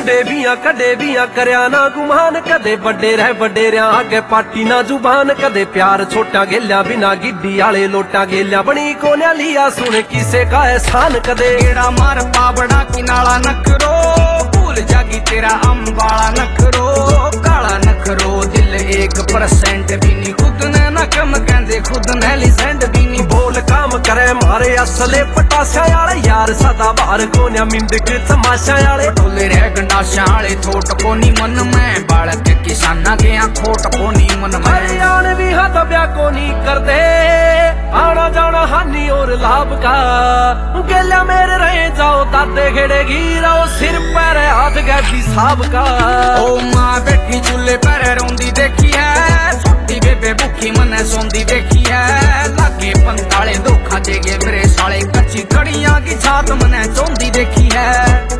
कदे बिया करया ना गुमान, कदे बड़े रह बड़े रहा आगे पाटी ना जुबान, कदे प्यार छोटा गेल्या बिना गिड्डी आले लोटा गेल्या बनी कोन्या लिया सुन किसे का एहसान, कदे गेड़ा मार पावड़ा किनाला नखरो, भूल जागी तेरा अम्बाला नखरो, काला नखरो दिल 1% भी नहीं, खुद ने ना कम कहंदे खुद ने लिसेंड भी नहीं, बोल काम करे मारे असले पटाशा यार यार सदा बाहर कोन्या मिंदक तमाशा यारे, टोले रह गंडाशा आले थोट कोनी मन में, बालक किसाना के खोट कोनी मन में, हरियाण भी हाथ ब्या कोनी कर दे आना जाना हानि और लाभ का, गेल्या मेरे रहे जाओ दादे घेड़े गिराओ सिर पैर हाथ गैसी साहब का, ओ माँ बैठी चूल्हे पर रोंदी देखी है, छोटी बेबे भूखी मने सोंदी देखी है, लागे पंताले धोखा देगे मेरे साले, कच्ची कड़ियां की छात मने चौंदी देखी है।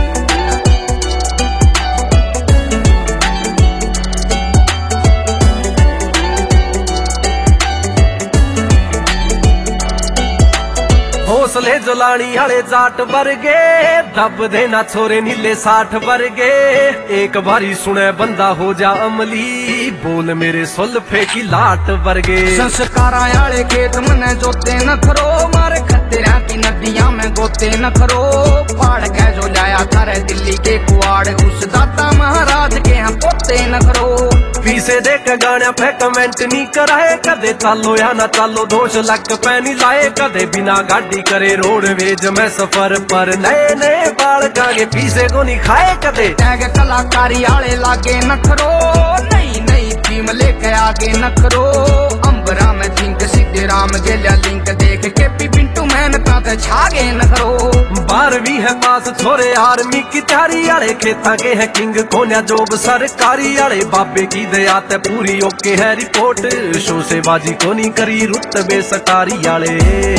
हौसले जलानी आले जाट वर्गे, दब देना छोरे नीले 60 वर्गे, एक बारी सुने बंदा हो जा अमली, बोल मेरे सुल्फे की लाट वर्गे, संस्कारा आले खेत मने जोते न करो, मारे खतरा की नदियां में गोते न करो, फाड़ के जो लाया थारे दिल्ली के कुआड़, उस दाता महाराज के हम पोते न करो, पीसे दे के गाने पे कमेंट नहीं कराए, कदे चालो या ना चालो दोष लग पैनी लाए, कदे बिना गाड़ी करे रोडवेज में सफर पर, नए नए बाल कागे पीसे को नहीं खाए, कदे टैग कलाकारी आले लागे नखरो, नई नई थीम लेके आगे नखरो, अंबरा में थिंक सीधे राम गेल्या लिंक, देख के पी पिंटू मेहनता ते छागे नखरो, 12वीं है पास छोरे आर्मी की तैयारी आले, खेता के है किंग कोन्या जॉब सरकारी आले, बाबे की दया ते पूरी ओके है रिपोर्ट, शो से बाजी को नहीं करी रुतबे सकारी आले।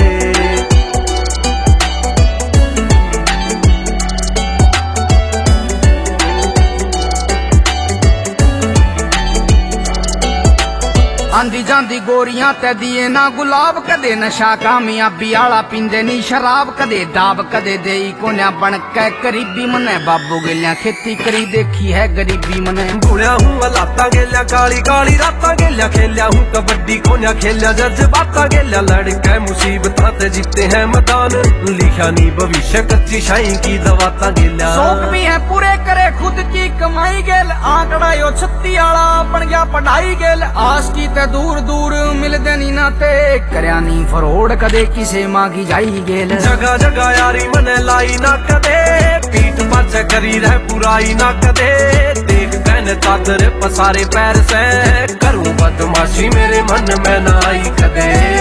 आंदी जांदी गोरियां ते दिए ना गुलाब, कदे नशा कामयाबी आला पींदे नी शराब, कदे दाब कदे देई कोन्या बन के करीबी मने, बाबू गेल्या खेती करी देखी है गरीबी मने, भूलिया हूँ लाता गेल्या काली काली राता गेल्या, खेलिया हूँ कबड्डी कोन्या खेलिया जज्बाता गेल्या, लड़के मुसीबत ते जीते हैं मैदान, लिखा नी भविष्य कच्ची शाही की दवाता गेल्या, शौक भी है पूरे करे खुद की कमाई गेल, आंकड़ा यो 36 आला बन गया पढ़ाई गेल, आस की दूर दूर मिलदे नी नाते, करया नी फरोड़ कदे किसे मांगी जाई गेल, जगह जगह यारी मने लाई ना कदे, पीठ पर करी रह बुराई ना कदे, देख कहने चादर पसारे पैर से, करूं बदमाशी मेरे मन में ना आई कदे।